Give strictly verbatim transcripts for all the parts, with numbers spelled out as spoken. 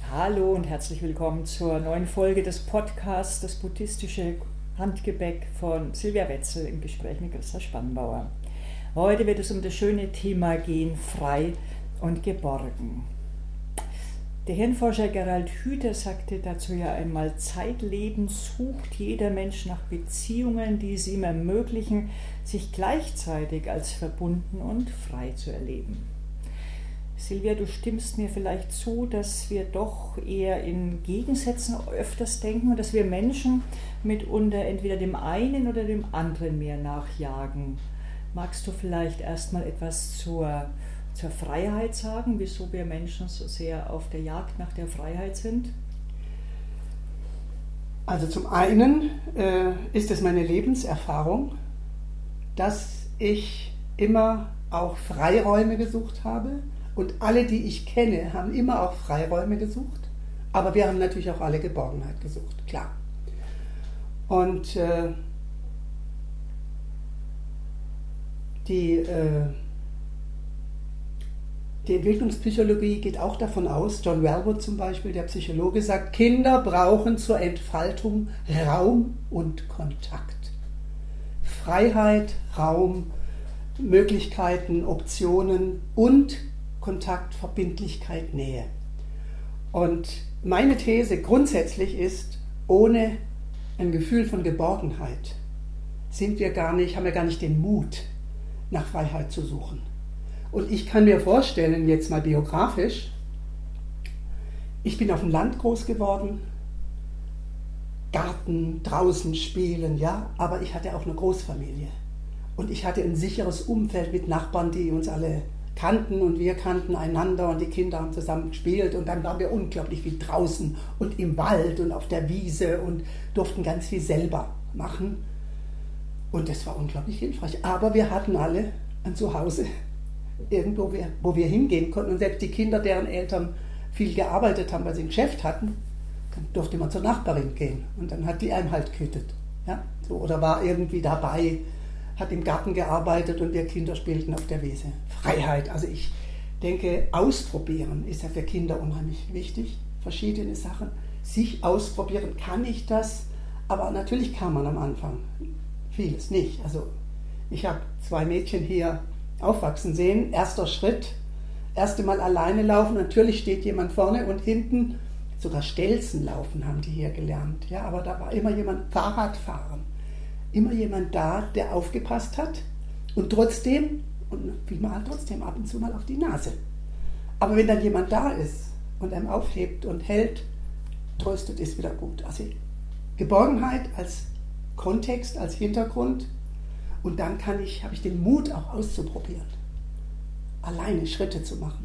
Hallo und herzlich willkommen zur neuen Folge des Podcasts Das buddhistische Handgepäck von Silvia Wetzel im Gespräch mit Christa Spannbauer. Heute wird es um das schöne Thema gehen, frei und geborgen. Der Hirnforscher Gerald Hüther sagte dazu ja einmal, zeitlebens sucht jeder Mensch nach Beziehungen, die es ihm ermöglichen, sich gleichzeitig als verbunden und frei zu erleben. Silvia, du stimmst mir vielleicht zu, dass wir doch eher in Gegensätzen öfters denken und dass wir Menschen mitunter entweder dem einen oder dem anderen mehr nachjagen. Magst du vielleicht erstmal etwas zur, zur Freiheit sagen, wieso wir Menschen so sehr auf der Jagd nach der Freiheit sind? Also zum einen äh, ist es meine Lebenserfahrung, dass ich immer auch Freiräume gesucht habe. Und alle, die ich kenne, haben immer auch Freiräume gesucht. Aber wir haben natürlich auch alle Geborgenheit gesucht, klar. Und äh, die, äh, die Entwicklungspsychologie geht auch davon aus, John Welwood zum Beispiel, der Psychologe, sagt, Kinder brauchen zur Entfaltung Raum und Kontakt. Freiheit, Raum, Möglichkeiten, Optionen und Kontakt, Verbindlichkeit, Nähe. Und meine These grundsätzlich ist, ohne ein Gefühl von Geborgenheit sind wir gar nicht, haben wir gar nicht den Mut, nach Freiheit zu suchen. Und ich kann mir vorstellen, jetzt mal biografisch, ich bin auf dem Land groß geworden, Garten, draußen spielen, ja, aber ich hatte auch eine Großfamilie. Und ich hatte ein sicheres Umfeld mit Nachbarn, die uns alle kannten und wir kannten einander und die Kinder haben zusammen gespielt und dann waren wir unglaublich viel draußen und im Wald und auf der Wiese und durften ganz viel selber machen und das war unglaublich hilfreich. Aber wir hatten alle ein Zuhause, irgendwo, wo wir hingehen konnten und selbst die Kinder, deren Eltern viel gearbeitet haben, weil sie ein Geschäft hatten, dann durfte man zur Nachbarin gehen und dann hat die einem halt gehütet. Ja? So, oder war irgendwie dabei, hat im Garten gearbeitet und wir Kinder spielten auf der Wiese. Freiheit, also ich denke, ausprobieren ist ja für Kinder unheimlich wichtig, verschiedene Sachen. Sich ausprobieren, kann ich das? Aber natürlich kann man am Anfang vieles nicht. Also ich habe zwei Mädchen hier aufwachsen sehen, erster Schritt, erste Mal alleine laufen, natürlich steht jemand vorne und hinten, sogar Stelzen laufen haben die hier gelernt. Ja, aber da war immer jemand, Fahrradfahren. Immer jemand da, der aufgepasst hat und trotzdem, und wie mal trotzdem ab und zu mal auf die Nase. Aber wenn dann jemand da ist und einem aufhebt und hält, tröstet, ist wieder gut. Also Geborgenheit als Kontext, als Hintergrund und dann kann ich, habe ich den Mut auch auszuprobieren, alleine Schritte zu machen.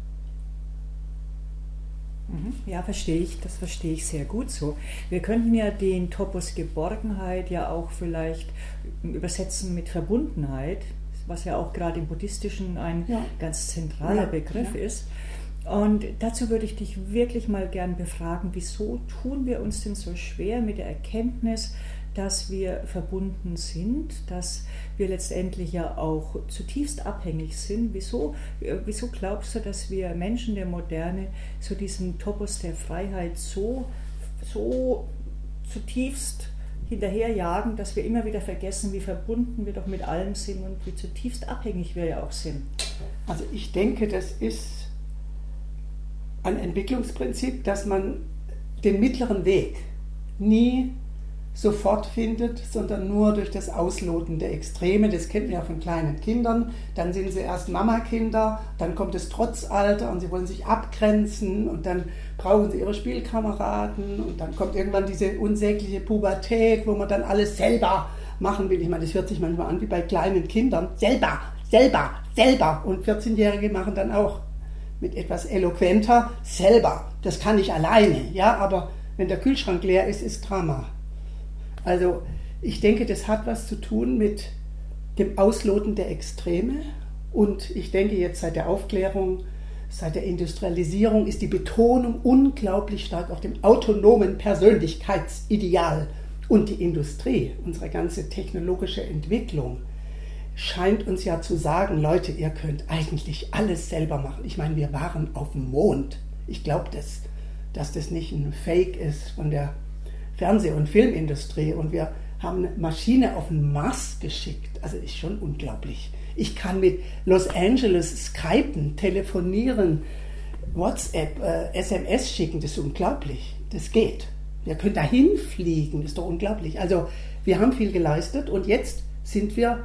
Ja, verstehe ich, das verstehe ich sehr gut so. Wir könnten ja den Topos Geborgenheit ja auch vielleicht übersetzen mit Verbundenheit, was ja auch gerade im Buddhistischen ein ja. ganz zentraler ja. Begriff ja. ist. Und dazu würde ich dich wirklich mal gern befragen, wieso tun wir uns denn so schwer mit der Erkenntnis, dass wir verbunden sind, dass wir letztendlich ja auch zutiefst abhängig sind. Wieso, wieso glaubst du, dass wir Menschen der Moderne so diesen Topos der Freiheit so, so zutiefst hinterherjagen, dass wir immer wieder vergessen, wie verbunden wir doch mit allem sind und wie zutiefst abhängig wir ja auch sind? Also ich denke, das ist ein Entwicklungsprinzip, dass man den mittleren Weg nie sofort findet, sondern nur durch das Ausloten der Extreme. Das kennt man ja von kleinen Kindern. Dann sind sie erst Mama-Kinder, dann kommt das Trotzalter und sie wollen sich abgrenzen und dann brauchen sie ihre Spielkameraden und dann kommt irgendwann diese unsägliche Pubertät, wo man dann alles selber machen will. Ich meine, das hört sich manchmal an wie bei kleinen Kindern. Selber, selber, selber. Und vierzehnjährige machen dann auch mit etwas eloquenter selber. Das kann ich alleine, ja, aber wenn der Kühlschrank leer ist, ist Drama. Also ich denke, das hat was zu tun mit dem Ausloten der Extreme und ich denke jetzt seit der Aufklärung, seit der Industrialisierung ist die Betonung unglaublich stark auf dem autonomen Persönlichkeitsideal und die Industrie, unsere ganze technologische Entwicklung scheint uns ja zu sagen, Leute, ihr könnt eigentlich alles selber machen. Ich meine, wir waren auf dem Mond. Ich glaube das. dass das nicht ein Fake ist von der Fernseh- und Filmindustrie. Und wir haben eine Maschine auf den Mars geschickt. Also ist schon unglaublich. Ich kann mit Los Angeles skypen, telefonieren, WhatsApp, äh, S M S schicken. Das ist unglaublich. Das geht. Wir können dahin fliegen. Das ist doch unglaublich. Also wir haben viel geleistet und jetzt sind wir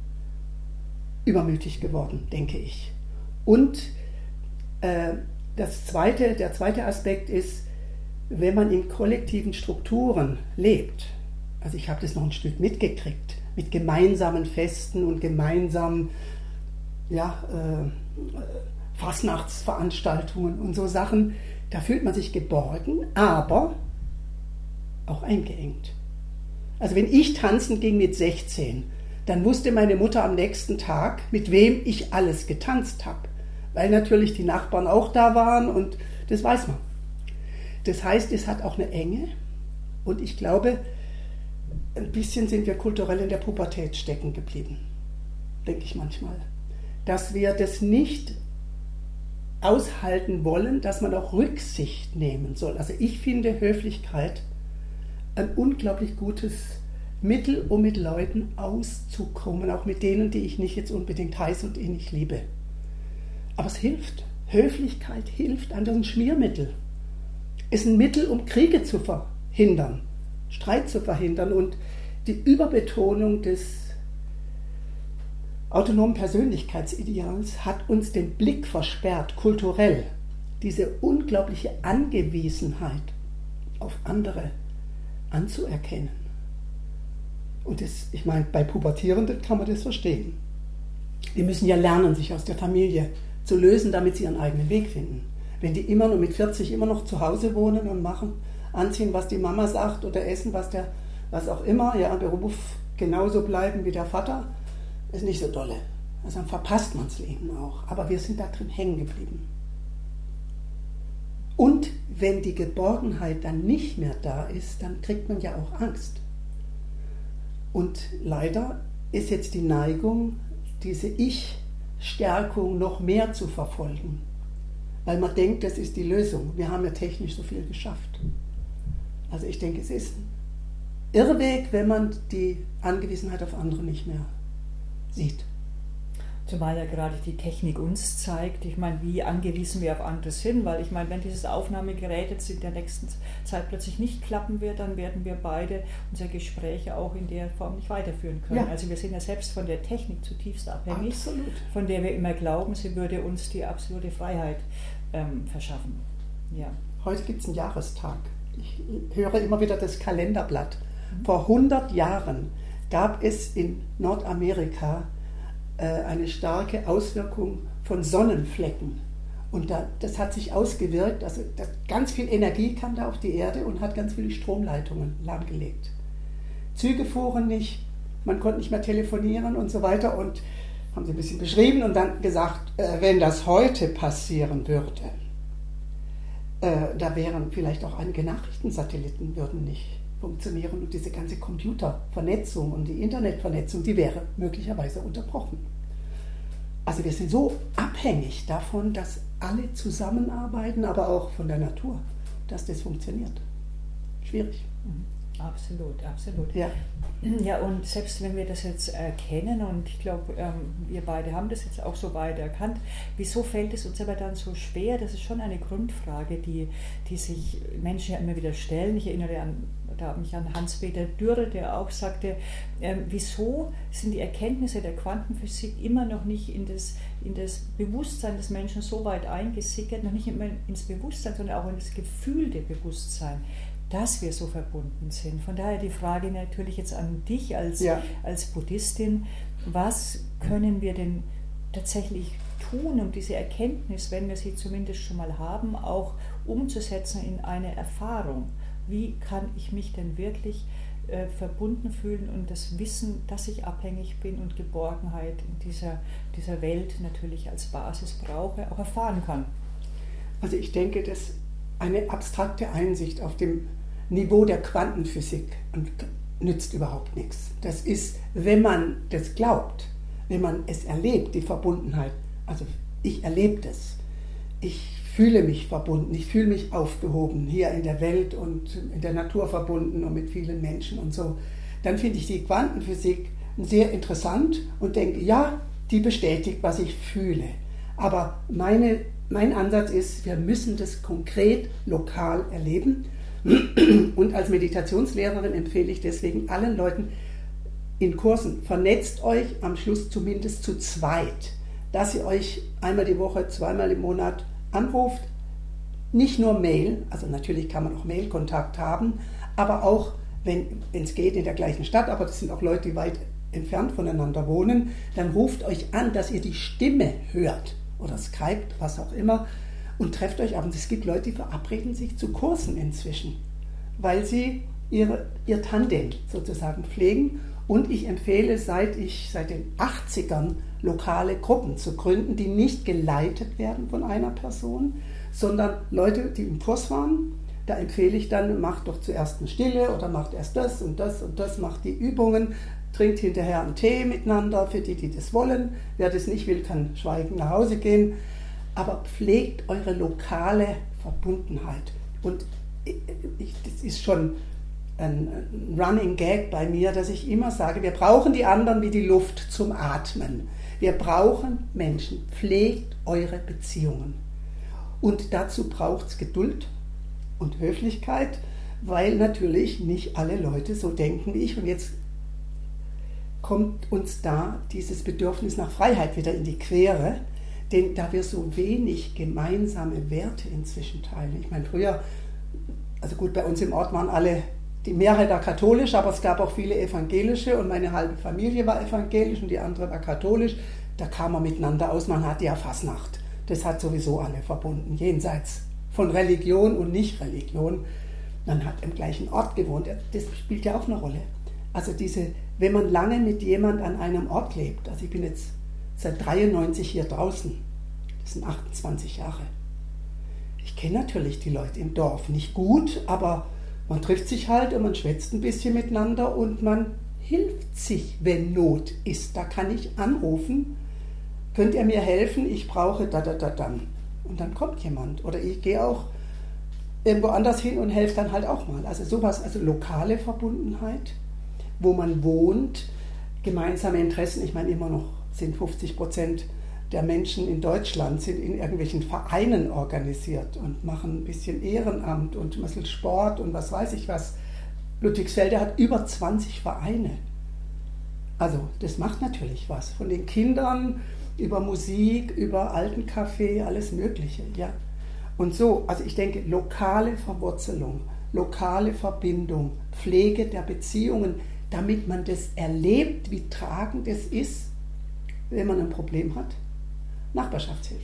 übermütig geworden, denke ich. Und äh, das zweite, der zweite Aspekt ist, wenn man in kollektiven Strukturen lebt, also ich habe das noch ein Stück mitgekriegt, mit gemeinsamen Festen und gemeinsamen ja, äh, Fastnachtsveranstaltungen und so Sachen, da fühlt man sich geborgen, aber auch eingeengt. Also wenn ich tanzen ging mit sechzehn, dann wusste meine Mutter am nächsten Tag, mit wem ich alles getanzt habe, weil natürlich die Nachbarn auch da waren und das weiß man. Das heißt, es hat auch eine Enge und ich glaube, ein bisschen sind wir kulturell in der Pubertät stecken geblieben, denke ich manchmal. Dass wir das nicht aushalten wollen, dass man auch Rücksicht nehmen soll. Also ich finde Höflichkeit ein unglaublich gutes Mittel, um mit Leuten auszukommen, auch mit denen, die ich nicht jetzt unbedingt heiß und innig liebe. Aber es hilft. Höflichkeit hilft, anderes ein Schmiermittel. Ist ein Mittel, um Kriege zu verhindern, Streit zu verhindern und die Überbetonung des autonomen Persönlichkeitsideals hat uns den Blick versperrt, kulturell, diese unglaubliche Angewiesenheit auf andere anzuerkennen. Und das, ich meine, bei Pubertierenden kann man das verstehen. Die müssen ja lernen, sich aus der Familie zu lösen, damit sie ihren eigenen Weg finden. Wenn die immer nur mit vierzig immer noch zu Hause wohnen und machen, anziehen, was die Mama sagt oder essen, was der, was auch immer, ja, Beruf genauso bleiben wie der Vater, ist nicht so dolle. Also dann verpasst man das Leben auch. Aber wir sind da drin hängen geblieben. Und wenn die Geborgenheit dann nicht mehr da ist, dann kriegt man ja auch Angst. Und leider ist jetzt die Neigung, diese Ich-Stärkung noch mehr zu verfolgen. Weil man denkt, das ist die Lösung. Wir haben ja technisch so viel geschafft. Also ich denke, es ist ein Irrweg, wenn man die Angewiesenheit auf andere nicht mehr sieht. Zumal ja gerade die Technik uns zeigt, ich meine, wie angewiesen wir auf andere sind, weil ich meine, wenn dieses Aufnahmegerät jetzt in der nächsten Zeit plötzlich nicht klappen wird, dann werden wir beide unsere Gespräche auch in der Form nicht weiterführen können. Ja. Also wir sind ja selbst von der Technik zutiefst abhängig, absolut, von der wir immer glauben, sie würde uns die absolute Freiheit ähm, verschaffen. Ja. Heute gibt es einen Jahrestag. Ich höre immer wieder das Kalenderblatt. Mhm. Vor hundert Jahren gab es in Nordamerika eine starke Auswirkung von Sonnenflecken. Und da, das hat sich ausgewirkt, also das, ganz viel Energie kam da auf die Erde und hat ganz viele Stromleitungen lahmgelegt. Züge fuhren nicht, man konnte nicht mehr telefonieren und so weiter und haben sie ein bisschen beschrieben und dann gesagt, äh, wenn das heute passieren würde, äh, da wären vielleicht auch einige Nachrichtensatelliten würden nicht funktionieren und diese ganze Computervernetzung und die Internetvernetzung, die wäre möglicherweise unterbrochen. Also wir sind so abhängig davon, dass alle zusammenarbeiten, aber auch von der Natur, dass das funktioniert. Schwierig. Absolut, absolut. Ja. Ja, und selbst wenn wir das jetzt erkennen, und ich glaube, wir beide haben das jetzt auch so weit erkannt, wieso fällt es uns aber dann so schwer? Das ist schon eine Grundfrage, die, die sich Menschen ja immer wieder stellen. Ich erinnere an, da mich an Hans-Peter Dürre, der auch sagte, äh, wieso sind die Erkenntnisse der Quantenphysik immer noch nicht in das, in das Bewusstsein des Menschen so weit eingesickert, noch nicht immer ins Bewusstsein, sondern auch in das gefühlte Bewusstsein, dass wir so verbunden sind. Von daher die Frage natürlich jetzt an dich als, ja. als Buddhistin, was können wir denn tatsächlich tun, um diese Erkenntnis, wenn wir sie zumindest schon mal haben, auch umzusetzen in eine Erfahrung? Wie kann ich mich denn wirklich äh, verbunden fühlen und das Wissen, dass ich abhängig bin und Geborgenheit in dieser, dieser Welt natürlich als Basis brauche, auch erfahren kann? Also ich denke, dass eine abstrakte Einsicht auf dem Niveau der Quantenphysik nützt überhaupt nichts. Das ist, wenn man das glaubt, wenn man es erlebt, die Verbundenheit. Also ich erlebe das. Ich fühle mich verbunden, ich fühle mich aufgehoben, hier in der Welt und in der Natur verbunden und mit vielen Menschen und so, dann finde ich die Quantenphysik sehr interessant und denke, ja, die bestätigt, was ich fühle. Aber meine, mein Ansatz ist, wir müssen das konkret lokal erleben. Und als Meditationslehrerin empfehle ich deswegen allen Leuten in Kursen, vernetzt euch am Schluss zumindest zu zweit, dass ihr euch einmal die Woche, zweimal im Monat anruft. Nicht nur Mail, also natürlich kann man auch Mailkontakt haben, aber auch, wenn es geht, in der gleichen Stadt, aber das sind auch Leute, die weit entfernt voneinander wohnen, dann ruft euch an, dass ihr die Stimme hört oder Skype, was auch immer, und trefft euch ab. Und es gibt Leute, die verabreden sich zu Kursen inzwischen, weil sie ihre, ihr Tandem sozusagen pflegen. Und ich empfehle seit, ich, seit den achtzigern lokale Gruppen zu gründen, die nicht geleitet werden von einer Person, sondern Leute, die im Kurs waren. Da empfehle ich dann, macht doch zuerst eine Stille oder macht erst das und das und das, macht die Übungen, trinkt hinterher einen Tee miteinander, für die, die das wollen. Wer das nicht will, kann schweigend nach Hause gehen. Aber pflegt eure lokale Verbundenheit. Und ich, das ist schon ein Running Gag bei mir, dass ich immer sage, wir brauchen die anderen wie die Luft zum Atmen. Wir brauchen Menschen. Pflegt eure Beziehungen. Und dazu braucht es Geduld und Höflichkeit, weil natürlich nicht alle Leute so denken wie ich. Und jetzt kommt uns da dieses Bedürfnis nach Freiheit wieder in die Quere, denn da wir so wenig gemeinsame Werte inzwischen teilen. Ich meine, früher, also gut, bei uns im Ort waren alle, die Mehrheit war katholisch, aber es gab auch viele evangelische und meine halbe Familie war evangelisch und die andere war katholisch. Da kam man miteinander aus, man hatte ja Fasnacht. Das hat sowieso alle verbunden, jenseits von Religion und Nicht-Religion. Man hat im gleichen Ort gewohnt, das spielt ja auch eine Rolle. Also diese, wenn man lange mit jemand an einem Ort lebt, also ich bin jetzt seit dreiundneunzig hier draußen, das sind achtundzwanzig Jahre. Ich kenne natürlich die Leute im Dorf nicht gut, aber man trifft sich halt und man schwätzt ein bisschen miteinander und man hilft sich, wenn Not ist. Da kann ich anrufen, könnt ihr mir helfen, ich brauche da, da, da, dann. Und dann kommt jemand. Oder ich gehe auch irgendwo anders hin und helfe dann halt auch mal. Also sowas, also lokale Verbundenheit, wo man wohnt, gemeinsame Interessen. Ich meine, immer noch sind fünfzig Prozent der Menschen in Deutschland sind in irgendwelchen Vereinen organisiert und machen ein bisschen Ehrenamt und ein bisschen Sport und was weiß ich was. Ludwigsfelde hat über zwanzig Vereine. Also das macht natürlich was. Von den Kindern über Musik, über Altencafé, alles Mögliche. Ja. Und so, also ich denke, lokale Verwurzelung, lokale Verbindung, Pflege der Beziehungen, damit man das erlebt, wie tragend es ist, wenn man ein Problem hat. Nachbarschaftshilfe.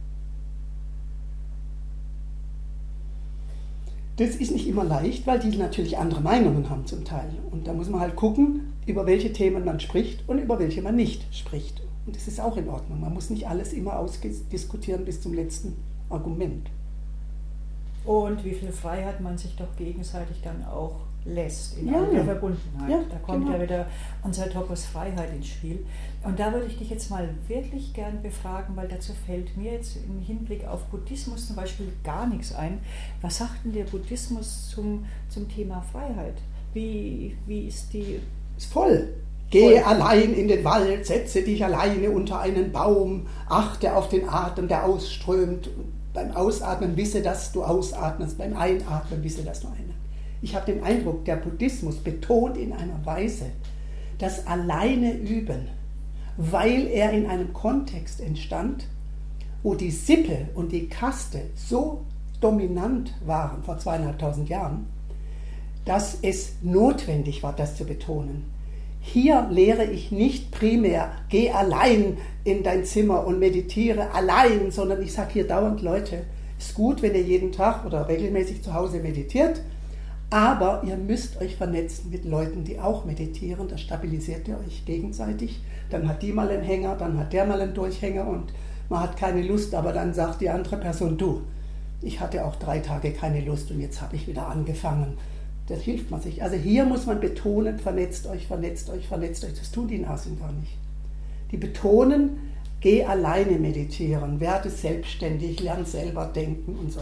Das ist nicht immer leicht, weil die natürlich andere Meinungen haben zum Teil. Und da muss man halt gucken, über welche Themen man spricht und über welche man nicht spricht. Und das ist auch in Ordnung. Man muss nicht alles immer ausdiskutieren bis zum letzten Argument. Und wie viel Freiheit man sich doch gegenseitig dann auch lässt in ja. der Verbundenheit. Ja, da kommt genau. ja wieder unser Topos Freiheit ins Spiel. Und da würde ich dich jetzt mal wirklich gern befragen, weil dazu fällt mir jetzt im Hinblick auf Buddhismus zum Beispiel gar nichts ein. Was sagt denn der Buddhismus zum, zum Thema Freiheit? Wie, wie ist die... Ist voll. Gehe allein in den Wald, setze dich alleine unter einen Baum, achte auf den Atem, der ausströmt. Beim Ausatmen wisse, dass du ausatmest, beim Einatmen wisse, dass du einatmest. Ich habe den Eindruck, der Buddhismus betont in einer Weise das alleine Üben, weil er in einem Kontext entstand, wo die Sippe und die Kaste so dominant waren vor zweieinhalbtausend Jahren, dass es notwendig war, das zu betonen. Hier lehre ich nicht primär, geh allein in dein Zimmer und meditiere allein, sondern ich sage hier dauernd, Leute, ist gut, wenn ihr jeden Tag oder regelmäßig zu Hause meditiert, aber ihr müsst euch vernetzen mit Leuten, die auch meditieren, da stabilisiert ihr euch gegenseitig, dann hat die mal einen Hänger, dann hat der mal einen Durchhänger und man hat keine Lust, aber dann sagt die andere Person, du, ich hatte auch drei Tage keine Lust und jetzt habe ich wieder angefangen. Das hilft man sich. Also hier muss man betonen, vernetzt euch, vernetzt euch, vernetzt euch. Das tun die Nasen gar nicht. Die betonen geh alleine meditieren, werde selbstständig, lern selber denken und so.